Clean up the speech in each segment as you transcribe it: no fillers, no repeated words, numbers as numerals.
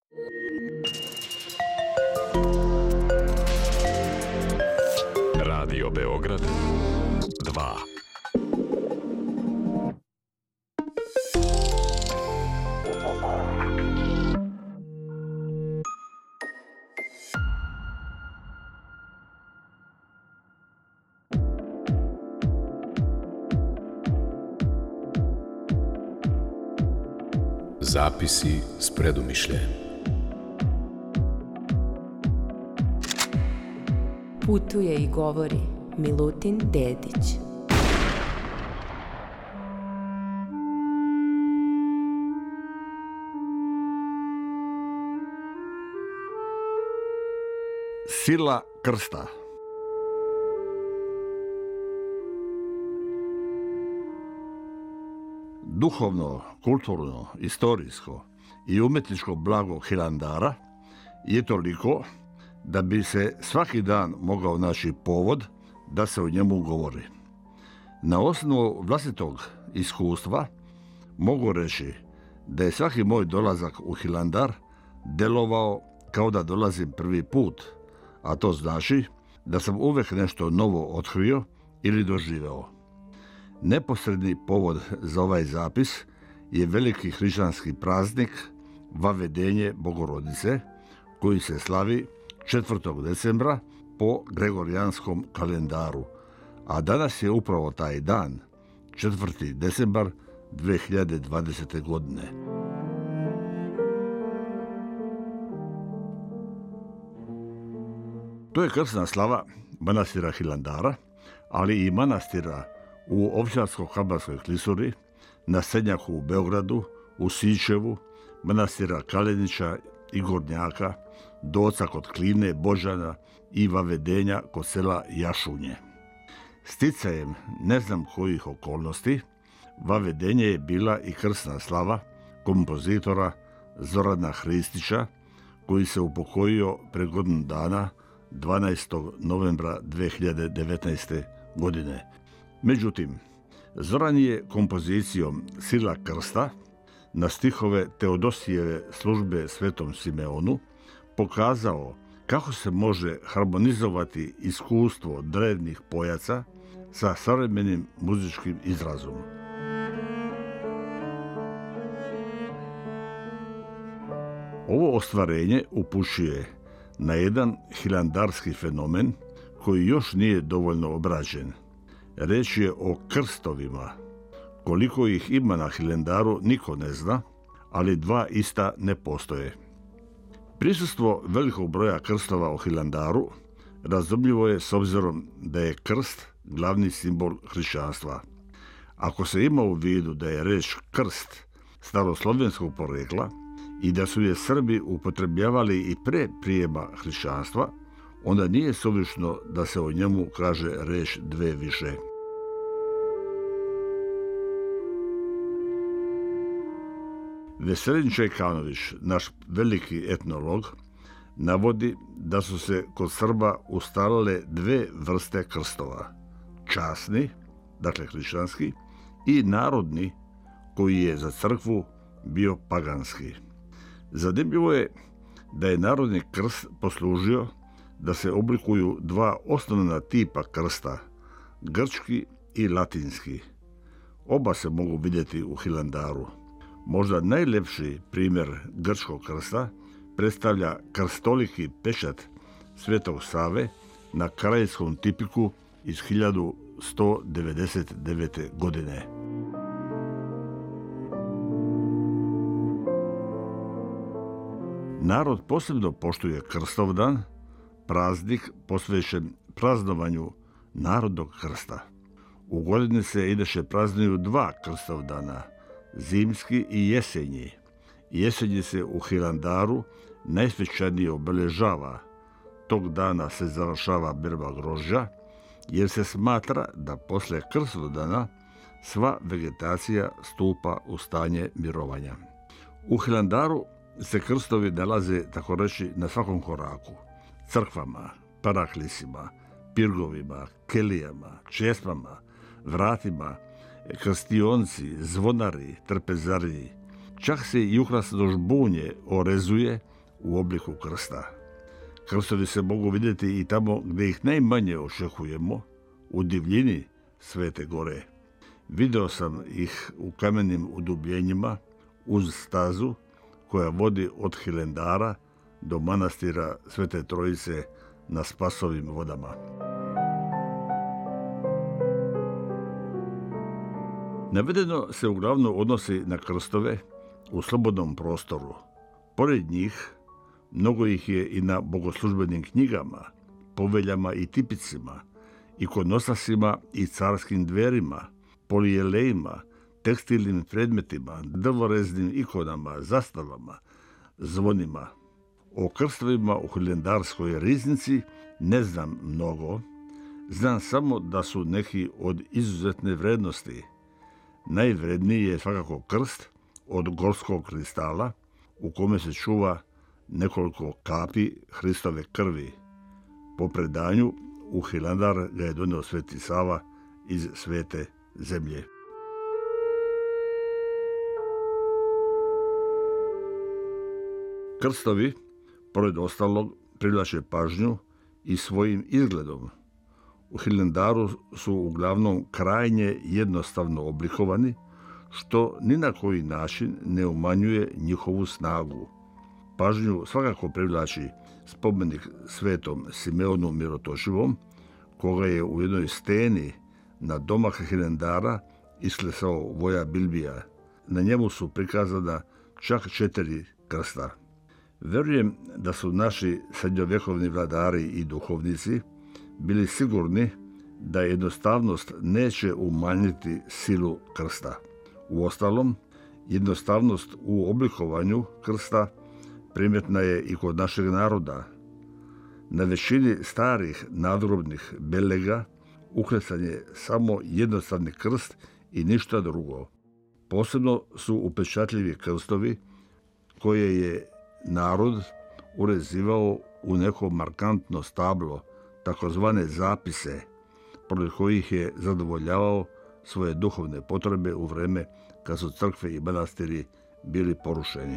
Radio Beograd 2. Zapisi s predumišljajem. Putuje i govori Milutin Dedić. Sila krsta. Duhovno, kulturno, istorijsko i umjetničko blago Hilandara je toliko da bi se svaki dan mogao naći povod da se o njemu govori. Na osnovu vlastitog iskustva mogu reći da je svaki moj dolazak u Hilandar delovao kao da dolazim prvi put, a to znači da sam uvijek nešto novo otkrio ili doživeo. Neposredni povod za ovaj zapis je veliki hrišćanski praznik Vavedenje Bogorodice, koji se slavi 4. decembra po Gregorijanskom kalendaru, a danas je upravo taj dan, 4. decembar 2020. godine. To je krsna slava manastira Hilandara, ali i manastira u Ovčarsko-Kablarskoj klisuri, na Senjaku u Beogradu, u Sičevu, manastira Kalenića i Gornjaka, Doca kod Kline, Božana i Vavedenja kod sela Jašunje. Sticajem ne znam kojih okolnosti, Vavedenje je bila i krsna slava kompozitora Zorana Hristića, koji se upokojio pre godinu dana, 12. novembra 2019. godine. Međutim, Zoran je kompozicijom Sila krsta na stihove Teodosijeve službe Svetom Simeonu pokazao kako se može harmonizovati iskustvo drevnih pojaca sa savremenim muzičkim izrazom. Ovo ostvarenje upućuje na jedan hilandarski fenomen koji još nije dovoljno obrađen. Reč je o krstovima. Koliko ih ima na Hilandaru niko ne zna, ali dva ista ne postoje. Prisustvo velikog broja krstova u Hilandaru razumljivo je s obzirom da je krst glavni simbol hrišćanstva. Ako se ima u vidu da je reč krst staroslovenskog porekla i da su je Srbi upotrebljavali i pre prijema hrišćanstva, onda nije suvišno da se o njemu kaže reč dve više. Veselin Čajkanović, naš veliki etnolog, navodi da su se kod Srba ustalile dve vrste krstova. Časni, dakle hrišćanski, i narodni, koji je za crkvu bio paganski. Zanimljivo je da je narodni krst poslužio da se oblikuju dva osnovna tipa krsta, grčki i latinski. Oba se mogu vidjeti u Hilandaru. Možda najljepši primjer grčkog krsta predstavlja krstoliki pečat Svetog Save na Karajinskom tipiku iz 1199. godine. Narod posebno poštuje Krstovdan, praznik posvećen praznovanju narodnog krsta. U godini se inače praznuju dva Krstovdana, zimski i jesenji. Jesenji se u Hilandaru najsvečanije obeležava. Tog dana se završava berba grožđa, jer se smatra da posle Krstovdana sva vegetacija stupa u stanje mirovanja. U Hilandaru se krstovi nalaze, tako reći, na svakom koraku. Crkvama, paraklisima, pirgovima, kelijama, česmama, vratima, krstionci, zvonari, trpezariji. Čak se i ukrasno žbunje orezuje u obliku krsta. Krstovi se mogu vidjeti i tamo gdje ih najmanje očekujemo, u divljini Svete Gore. Video sam ih u kamenim udubljenjima uz stazu koja vodi od Hilendara do manastira Svete Trojice na Spasovim vodama. Navedeno se uglavnom odnosi na krstove u slobodnom prostoru. Pored njih, mnogo ih je i na bogoslužbenim knjigama, poveljama i tipicima, ikonostasima i carskim dverima, polijelejima, tekstilnim predmetima, drvoreznim ikonama, zastavama, zvonima. O krstovima u Hilendarskoj riznici ne znam mnogo, znam samo da su neki od izuzetne vrednosti. Najvredniji je svakako krst od gorskog kristala u kome se čuva nekoliko kapi Hristove krvi. Po predanju u Hilandar ga je donio Sveti Sava iz Svete zemlje. Krstovi, pored ostalog, privlače pažnju i svojim izgledom. U Hilandaru su uglavnom krajnje jednostavno oblikovani, što ni na koji način ne umanjuje njihovu snagu. Pažnju svakako privlači spomenik svetom Simeonu Mirotočivom, koga je u jednoj steni na domak Hilandara isklesao voja Bilbija. Na njemu su prikazana čak 4 krsta. Vjerujem da su naši srednjovjekovni vladari i duhovnici bili sigurni da jednostavnost neće umanjiti silu krsta. Uostalom, jednostavnost u oblikovanju krsta primjetna je i kod našeg naroda. Na većini starih nadgrobnih belega uklesan je samo jednostavni krst i ništa drugo. Posebno su upečatljivi krstovi koje je narod urezivao u neko markantno stablo, takozvane zapise, pored kojih je zadovoljavao svoje duhovne potrebe u vrijeme kad su crkve i manastiri bili porušeni.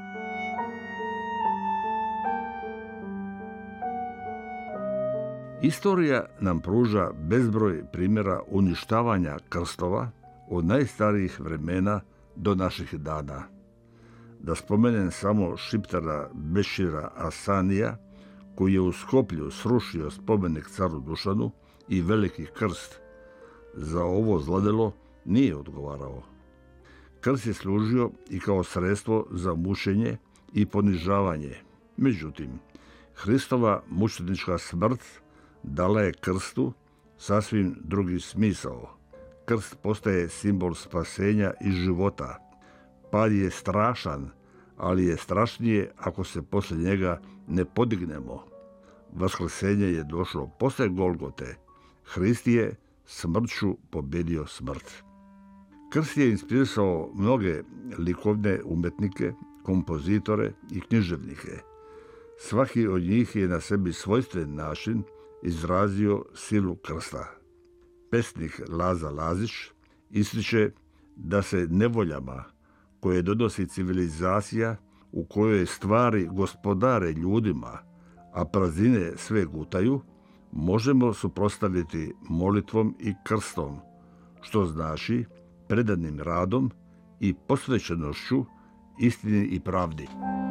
Istorija nam pruža bezbroj primjera uništavanja krstova od najstarijih vremena do naših dana. Da spomenem samo šiptara Bešira Asanija, koji je u Skoplju srušio spomenik caru Dušanu i veliki krst. Za ovo zlodjelo nije odgovarao. Krst je služio i kao sredstvo za mučenje i ponižavanje. Međutim, Hristova mučenička smrt dala je krstu sasvim drugi smisao. Krst postaje simbol spasenja i života. Pad je strašan, ali je strašnije ako se poslije njega ne podignemo. Vaskrsenje je došlo poslije Golgote. Hrist je smrću pobjedio smrt. Krst je inspirisao mnoge likovne umjetnike, kompozitore i književnike. Svaki od njih je na sebi svojstven način izrazio silu krsta. Pesnik Laza Lazić ističe da se nevoljama koje donosi civilizacija u kojoj stvari gospodare ljudima, a praznine sve gutaju, možemo suprotstaviti molitvom i krstom, što znači predanim radom i posvećenošću istini i pravdi.